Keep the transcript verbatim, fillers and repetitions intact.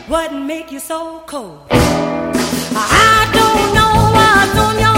What make you so cold? I don't know what's on your